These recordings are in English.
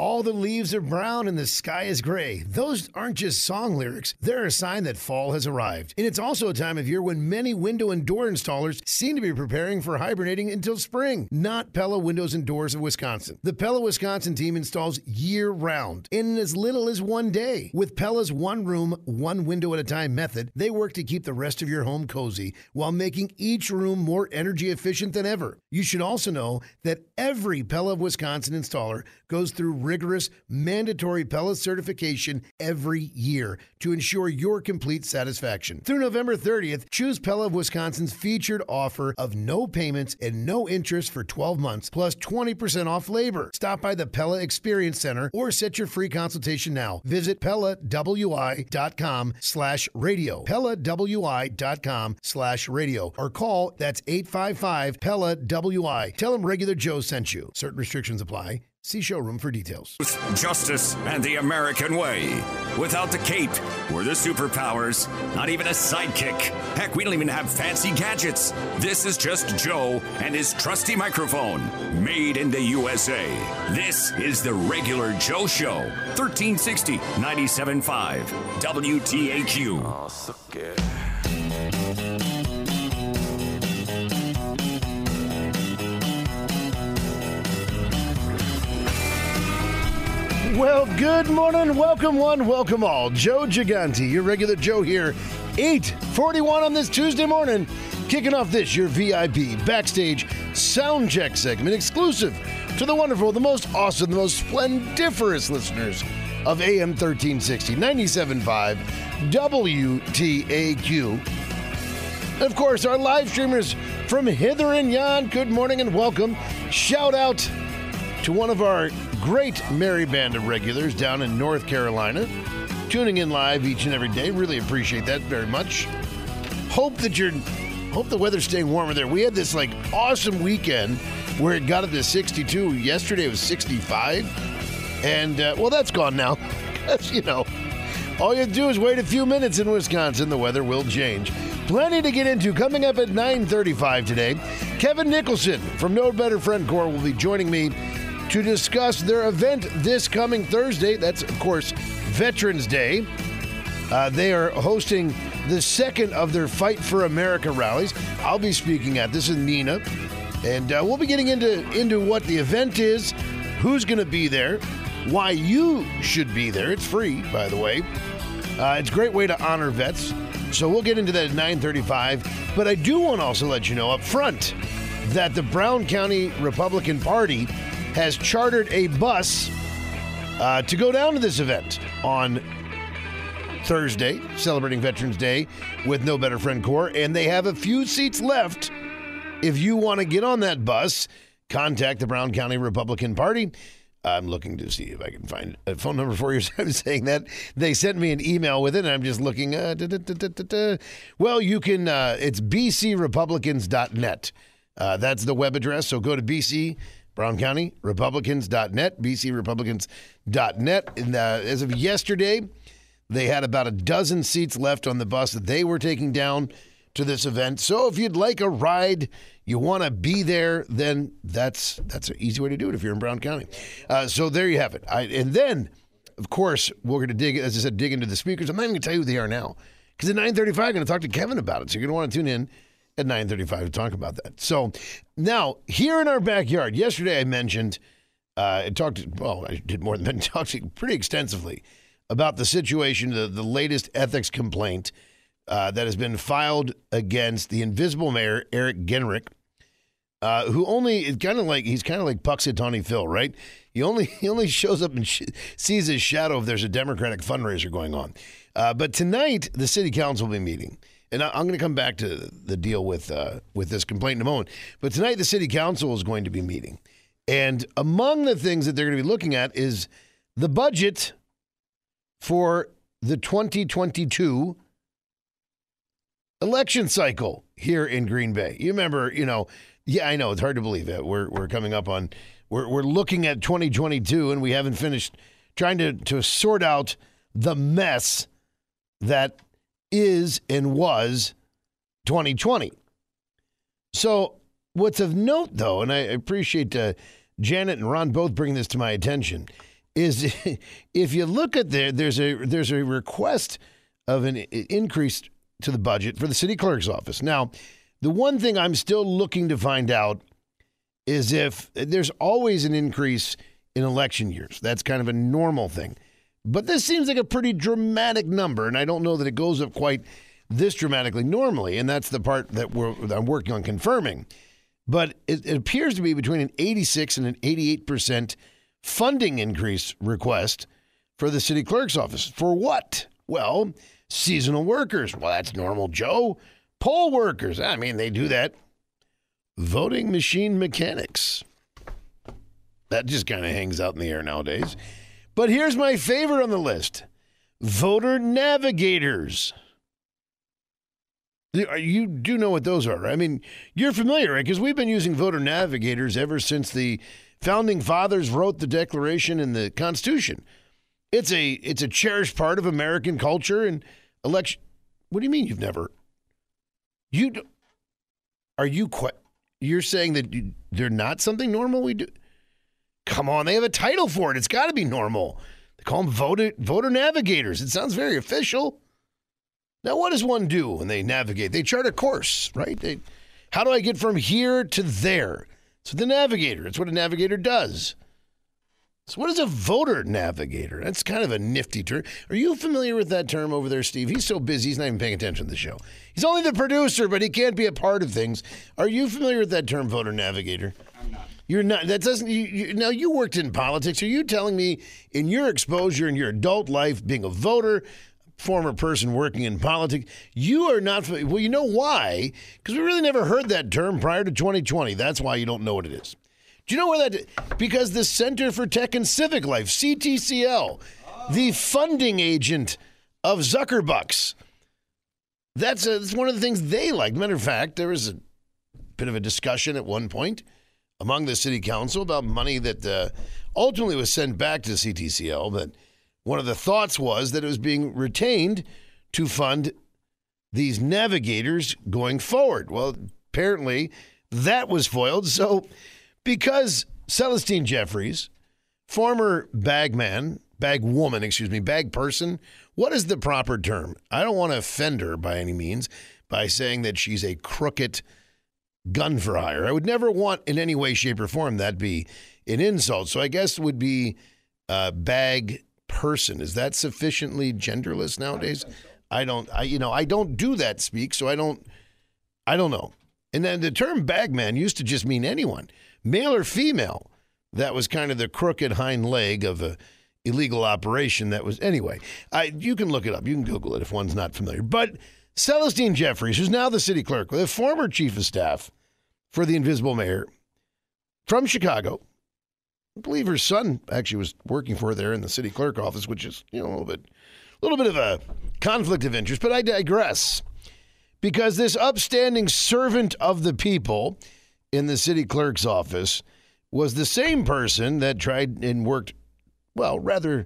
All the leaves are brown and the sky is gray. Those aren't just song lyrics. They're a sign that fall has arrived. And it's also a time of year when many window and door installers seem to be preparing for hibernating until spring. Not Pella Windows and Doors of Wisconsin. The Pella Wisconsin team installs year-round in as little as one day. With Pella's one-room, one-window-at-a-time method, they work to keep the rest of your home cozy while making each room more energy efficient than ever. You should also know that every Pella of Wisconsin installer goes through rigorous, mandatory Pella certification every year to ensure your complete satisfaction. Through November 30th, choose Pella of Wisconsin's featured offer of no payments and no interest for 12 months, plus 20% off labor. Stop by the Pella Experience Center or set your free consultation now. Visit PellaWI.com/radio. PellaWI.com/radio or call, that's 855-PELLA-WI. Tell them Regular Joe sent you. Certain restrictions apply. See showroom for details. Justice and the American way. Without the cape or the superpowers, not even a sidekick. Heck, we don't even have fancy gadgets. This is just Joe and his trusty microphone, made in the USA. This is the Regular Joe Show, 1360 97.5 WTAQ. Oh, suck it. Well, good morning. Welcome one, welcome all. Joe Gigante, your Regular Joe here. 8:41 on this Tuesday morning. Kicking off this, your VIP backstage sound check segment exclusive to the wonderful, the most awesome, the most splendiferous listeners of AM 1360, 97.5 WTAQ. And of course, our live streamers from hither and yon, good morning and welcome. Shout out to one of our great merry band of regulars down in North Carolina, tuning in live each and every day. Really appreciate that very much. Hope the weather's staying warmer there. We had this awesome weekend where it got up to 62. Yesterday it was 65. And, well, that's gone now. Because, all you have to do is wait a few minutes in Wisconsin. The weather will change. Plenty to get into. Coming up at 9:35 today, Kevin Nicholson from No Better Friend Corps will be joining me to discuss their event this coming Thursday. That's, of course, Veterans Day. They are hosting the second of their Fight for America rallies. I'll be speaking at this with Nina. And we'll be getting into what the event is, who's going to be there, why you should be there. It's free, by the way. It's a great way to honor vets. So we'll get into that at 9:35. But I do want to also let you know up front that the Brown County Republican Party has chartered a bus to go down to this event on Thursday, celebrating Veterans Day with No Better Friend Corps, and they have a few seats left. If you want to get on that bus, contact the Brown County Republican Party. I'm looking to see if I can find a phone number for you. I'm saying that. They sent me an email with it, and I'm just looking. Well, you can, it's bcrepublicans.net. That's the web address, so go to BC Brown County Republicans.net, bcrepublicans.net. And as of yesterday, they had about a dozen seats left on the bus that they were taking down to this event. So if you'd like a ride, you want to be there, then that's an easy way to do it if you're in Brown County. So there you have it. And then, of course, we're going to dig into the speakers. I'm not even going to tell you who they are now, because at 9:35, I'm going to talk to Kevin about it. So you're going to want to tune in at 9:35 to talk about that. So now, here in our backyard, yesterday I mentioned, I did more than talking pretty extensively about the situation, the latest ethics complaint that has been filed against the invisible mayor, Eric Genrich, who he's kind of like Puxatawny Phil, right? He only shows up and sees his shadow if there's a Democratic fundraiser going on. But tonight, the city council will be meeting. And I'm going to come back to the deal with this complaint in a moment. But tonight, the city council is going to be meeting. And among the things that they're going to be looking at is the budget for the 2022 election cycle here in Green Bay. You remember, yeah, I know, it's hard to believe it. We're coming up on, we're looking at 2022, and we haven't finished trying to sort out the mess that is and was 2020. So what's of note, though, and I appreciate Janet and Ron both bringing this to my attention, is if you look at there's a request of an increase to the budget for the city clerk's office. Now, the one thing I'm still looking to find out is if there's always an increase in election years. That's kind of a normal thing. But this seems like a pretty dramatic number, and I don't know that it goes up quite this dramatically normally, and that's the part that I'm working on confirming. But it appears to be between an 86 and an 88% funding increase request for the city clerk's office. For what? Well, seasonal workers. Well, that's normal, Joe. Poll workers. I mean, they do that. Voting machine mechanics. That just kind of hangs out in the air nowadays. But here's my favorite on the list. Voter navigators. You do know what those are, right? I mean, you're familiar, right? Because we've been using voter navigators ever since the Founding Fathers wrote the Declaration and the Constitution. It's a cherished part of American culture and election. What do you mean you've never? You're saying that they're not something normal we do? Come on, they have a title for it. It's got to be normal. They call them voter navigators. It sounds very official. Now, what does one do when they navigate? They chart a course, right? How do I get from here to there? So the navigator, it's what a navigator does. So what is a voter navigator? That's kind of a nifty term. Are you familiar with that term over there, Steve? He's so busy, he's not even paying attention to the show. He's only the producer, but he can't be a part of things. Are you familiar with that term, voter navigator? I'm not. You're not. That doesn't. Now, you worked in politics. Are you telling me in your exposure in your adult life, being a voter, former person working in politics, you are not? Well, you know why? Because we really never heard that term prior to 2020. That's why you don't know what it is. Do you know where that? Because the Center for Tech and Civic Life, CTCL, the funding agent of Zuckerbucks. That's one of the things they like. Matter of fact, there was a bit of a discussion at one point among the city council about money that ultimately was sent back to CTCL. But one of the thoughts was that it was being retained to fund these navigators going forward. Well, apparently that was foiled. So because Celestine Jeffries, former bag person, what is the proper term? I don't want to offend her by any means by saying that she's a crooked gun for hire. I would never want in any way, shape, or form that be an insult. So I guess it would be bag person. Is that sufficiently genderless nowadays? I don't do that speak, so I don't know. And then the term bagman used to just mean anyone, male or female. That was kind of the crooked hind leg of a illegal operation. That was anyway. You can look it up. You can Google it if one's not familiar. But Celestine Jeffries, who's now the city clerk, the former chief of staff for the Invisible Mayor from Chicago. I believe her son actually was working for her there in the city clerk office, which is a little bit of a conflict of interest. But I digress, because this upstanding servant of the people in the city clerk's office was the same person that tried and worked, well, rather,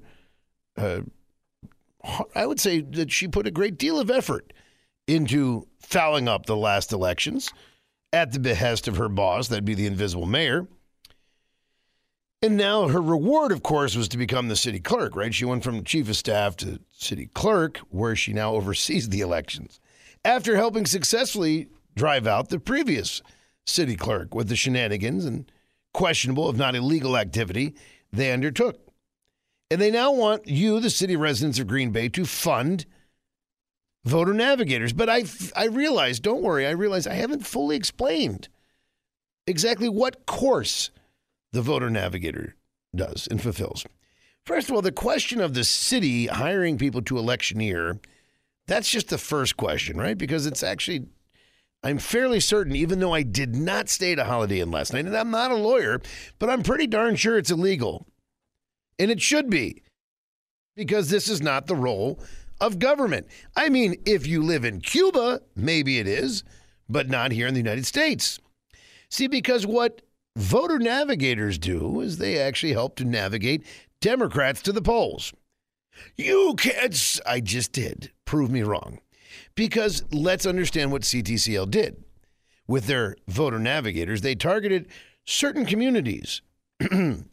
I would say that she put a great deal of effort into fouling up the last elections at the behest of her boss, that'd be the Invisible Mayor. And now her reward, of course, was to become the city clerk, right? She went from chief of staff to city clerk, where she now oversees the elections, after helping successfully drive out the previous city clerk with the shenanigans and questionable, if not illegal, activity they undertook. And they now want you, the city residents of Green Bay, to fund voter navigators. But I realize, don't worry, I haven't fully explained exactly what course the voter navigator does and fulfills. First of all, the question of the city hiring people to electioneer, that's just the first question, right? Because it's actually, I'm fairly certain, even though I did not stay at a Holiday Inn last night, and I'm not a lawyer, but I'm pretty darn sure it's illegal. And it should be, because this is not the role of government. I mean, if you live in Cuba, maybe it is, but not here in the United States. See, because what voter navigators do is they actually help to navigate Democrats to the polls. You can't, I just did. Prove me wrong. Because let's understand what CTCL did. With their voter navigators, they targeted certain communities,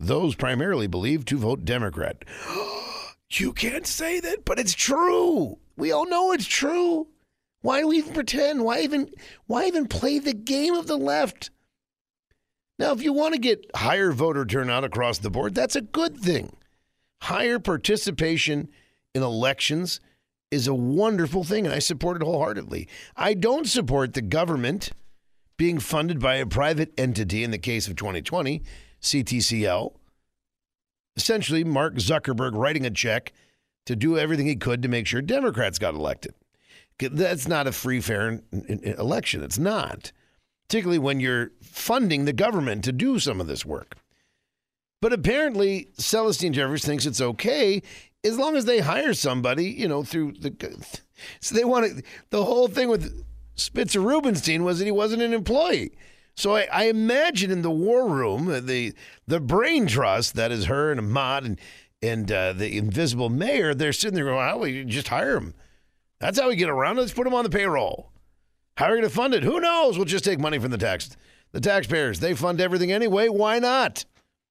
those primarily believed to vote Democrat. You can't say that, but it's true. We all know it's true. Why do we even pretend? Why even play the game of the left? Now, if you want to get higher voter turnout across the board, that's a good thing. Higher participation in elections is a wonderful thing, and I support it wholeheartedly. I don't support the government being funded by a private entity, in the case of 2020, CTCL. Essentially, Mark Zuckerberg writing a check to do everything he could to make sure Democrats got elected. That's not a free, fair election. It's not. Particularly when you're funding the government to do some of this work. But apparently, Celestine Jeffries thinks it's okay as long as they hire somebody, through the... So they want to... The whole thing with Spitzer Rubenstein was that he wasn't an employee. So I imagine in the war room, the brain trust, that is her and Ahmad and the invisible mayor, they're sitting there going, how will you just hire him? That's how we get around it. Let's put him on the payroll. How are we going to fund it? Who knows? We'll just take money from the taxpayers. They fund everything anyway. Why not?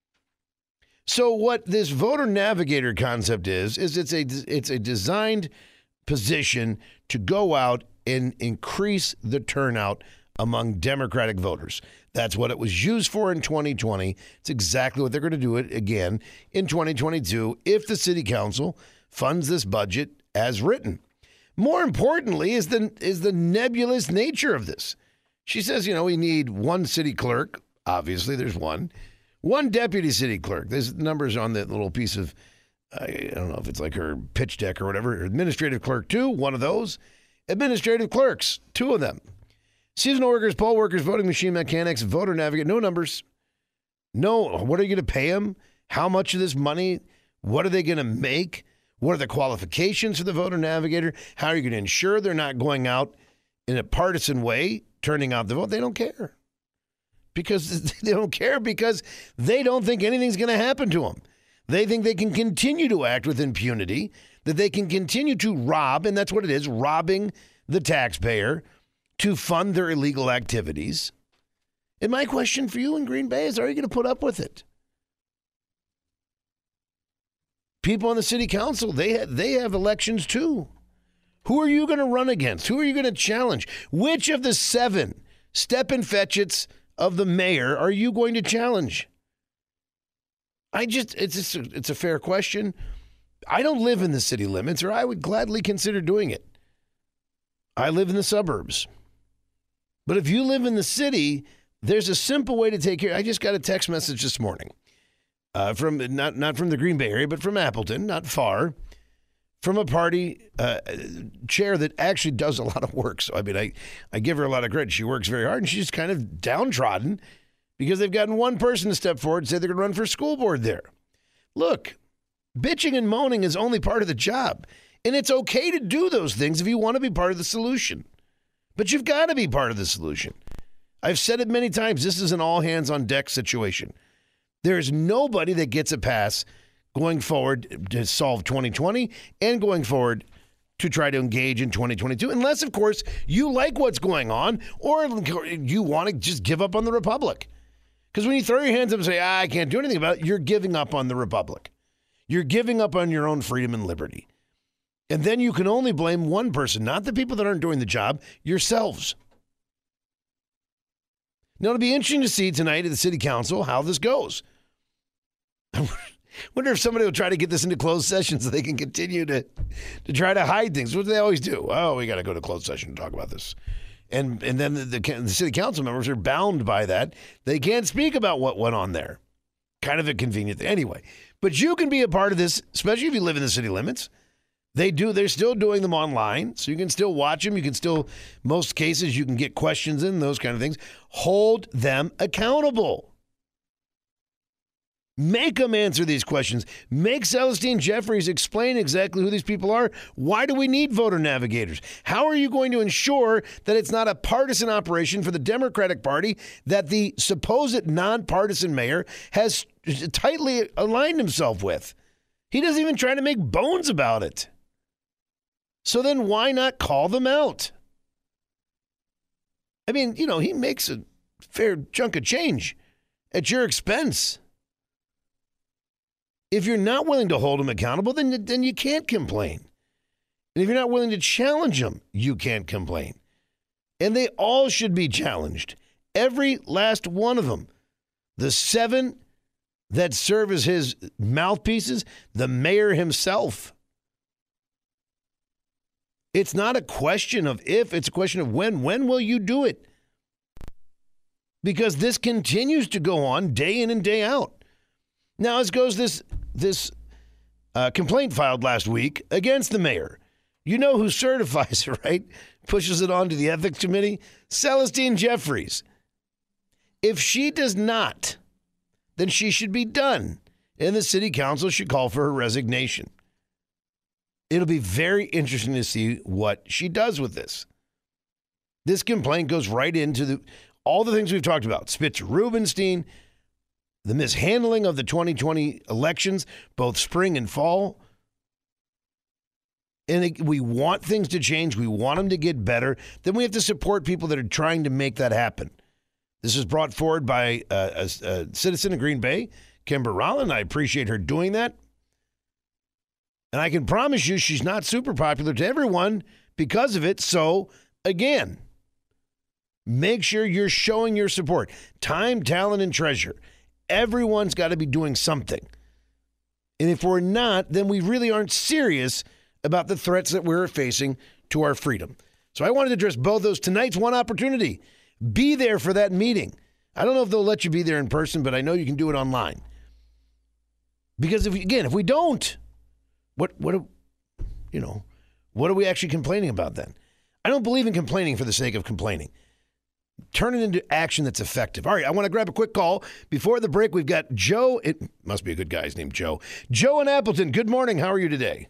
So what this voter navigator concept is it's a designed position to go out and increase the turnout among Democratic voters. That's what it was used for in 2020. It's exactly what they're going to do it again in 2022 if the city council funds this budget as written. More importantly is the nebulous nature of this. She says, we need one city clerk. Obviously, there's one deputy city clerk. There's numbers on that little piece of, I don't know if it's like her pitch deck or whatever. Her administrative clerk, 2, one of those. Administrative clerks, 2 of them. Seasonal workers, poll workers, voting machine mechanics, voter navigator, no numbers. No, what are you going to pay them? How much of this money? What are they going to make? What are the qualifications for the voter navigator? How are you going to ensure they're not going out in a partisan way, turning out the vote? They don't care. Because they don't care because they don't think anything's going to happen to them. They think they can continue to act with impunity, that they can continue to rob, and that's what it is, robbing the taxpayer to fund their illegal activities. And my question for you in Green Bay is, are you going to put up with it? People on the city council, they have elections too. Who are you going to run against? Who are you going to challenge? Which of the 7 step-and fetchits of the mayor are you going to challenge? It's a fair question. I don't live in the city limits, or I would gladly consider doing it. I live in the suburbs. But if you live in the city, there's a simple way to take care. I just got a text message this morning. From not from the Green Bay area, but from Appleton, not far, from a party chair that actually does a lot of work. So, I give her a lot of credit. She works very hard, and she's kind of downtrodden because they've gotten one person to step forward and say they're going to run for school board there. Look, bitching and moaning is only part of the job, and it's okay to do those things if you want to be part of the solution. But you've got to be part of the solution. I've said it many times. This is an all-hands-on-deck situation. There's nobody that gets a pass going forward to solve 2020 and going forward to try to engage in 2022, unless, of course, you like what's going on or you want to just give up on the Republic. Because when you throw your hands up and say, I can't do anything about it, you're giving up on the Republic. You're giving up on your own freedom and liberty. And then you can only blame one person, not the people that aren't doing the job, yourselves. Now, it'll be interesting to see tonight at the city council how this goes. I wonder if somebody will try to get this into closed session so they can continue to try to hide things. What do they always do? Oh, we got to go to closed session to talk about this. And then the city council members are bound by that. They can't speak about what went on there. Kind of a convenient thing. Anyway, but you can be a part of this, especially if you live in the city limits. They're still doing them online, so you can still watch them. You can still, most cases, you can get questions in, those kind of things. Hold them accountable. Make them answer these questions. Make Celestine Jeffries explain exactly who these people are. Why do we need voter navigators? How are you going to ensure that it's not a partisan operation for the Democratic Party that the supposed nonpartisan mayor has tightly aligned himself with? He doesn't even try to make bones about it. So then why not call them out? I mean, he makes a fair chunk of change at your expense. If you're not willing to hold them accountable, then you can't complain. And if you're not willing to challenge them, you can't complain. And they all should be challenged. Every last one of them. The 7 that serve as his mouthpieces, the mayor himself. It's not a question of if, it's a question of when. When will you do it? Because this continues to go on day in and day out. Now, as goes this complaint filed last week against the mayor. You know who certifies it, right? Pushes it on to the ethics committee? Celestine Jeffries. If she does not, then she should be done, and the city council should call for her resignation. It'll be very interesting to see what she does with this. This complaint goes right into all the things we've talked about. Spitzer Rubenstein, the mishandling of the 2020 elections, both spring and fall. And we want things to change. We want them to get better. Then we have to support people that are trying to make that happen. This is brought forward by a citizen of Green Bay, Kimber Rollin. I appreciate her doing that. And I can promise you she's not super popular to everyone because of it. So, again, make sure you're showing your support. Time, talent, and treasure. Everyone's got to be doing something. And if we're not, then we really aren't serious about the threats that we're facing to our freedom. So I wanted to address both those. Tonight's one opportunity. Be there for that meeting. I don't know if they'll let you be there in person, but I know you can do it online. Because if we don't, what are we actually complaining about then? I don't believe in complaining for the sake of complaining. Turn it into action that's effective. All right, I want to grab a quick call. Before the break, we've got Joe. It must be a good guy. His name's Joe. Joe in Appleton. Good morning. How are you today?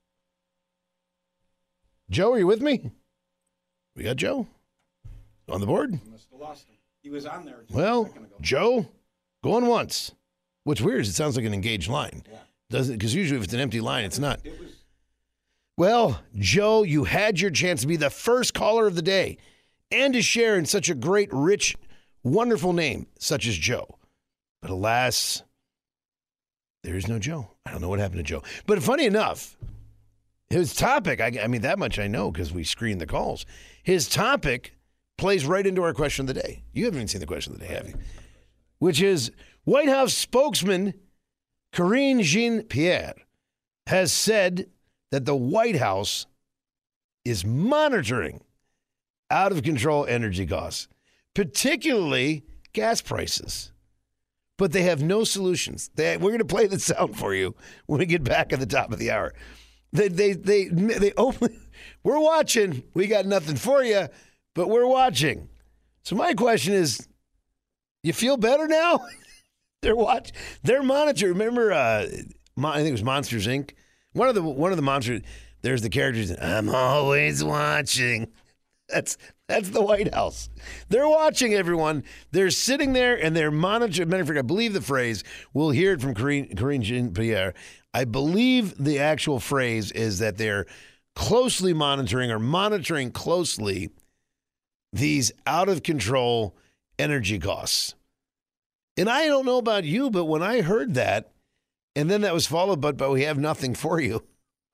Joe, are you with me? We got Joe on the board. I must have lost him. He was on there. Well, a second ago. Joe, going once. What's weird is it sounds like an engaged line. Yeah. Doesn't? Because usually if it's an empty line, it's not. It was. Well, Joe, you had your chance to be the first caller of the day and to share in such a great, rich, wonderful name such as Joe. But alas, there is no Joe. I don't know what happened to Joe. But funny enough, his topic, I mean, that much I know because we screen the calls. His topic plays right into our question of the day. You haven't even seen the question of the day, have you? Which is White House spokesman Karine Jean-Pierre has said that the White House is monitoring out-of-control energy costs, particularly gas prices. But they have no solutions. We're going to play the sound for you when we get back at the top of the hour. They open. We're watching. We got nothing for you, but we're watching. So my question is, you feel better now? They're monitoring. Remember, I think it was Monsters, Inc. One of the monsters. There's the characters. I'm always watching. That's the White House. They're watching everyone. They're sitting there and they're monitoring. Matter of fact, I believe the phrase. We'll hear it from Karine Jean-Pierre. I believe the actual phrase is that they're closely monitoring closely these out-of-control energy costs. And I don't know about you, but when I heard that, and then that was followed by, but we have nothing for you,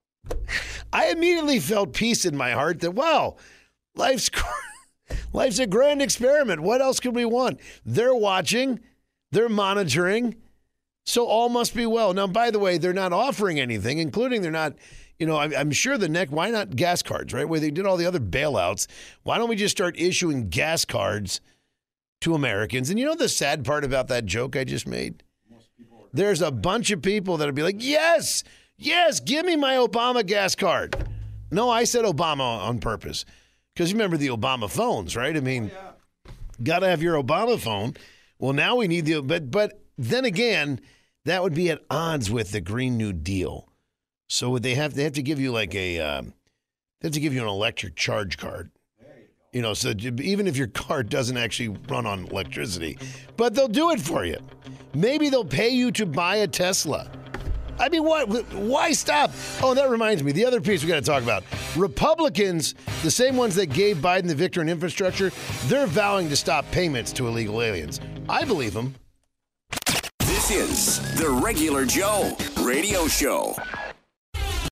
I immediately felt peace in my heart that, wow, life's a grand experiment. What else could we want? They're watching. They're monitoring. So all must be well. Now, by the way, they're not offering anything, including they're not, I'm sure why not gas cards, right? Where they did all the other bailouts. Why don't we just start issuing gas cards to Americans? And you know the sad part about that joke I just made? There's a bunch of people that'll be like, yes, give me my Obama gas card. No, I said Obama on purpose. Because you remember the Obama phones, right? I mean, got to have your Obama phone. Well, now we need but then again, that would be at odds with the Green New Deal. So they have to give you like they have to give you an electric charge card. So even if your car doesn't actually run on electricity, but they'll do it for you. Maybe they'll pay you to buy a Tesla. I mean, why stop? Oh, that reminds me. The other piece we got to talk about. Republicans, the same ones that gave Biden the victory in infrastructure, they're vowing to stop payments to illegal aliens. I believe them. This is The Regular Joe radio show.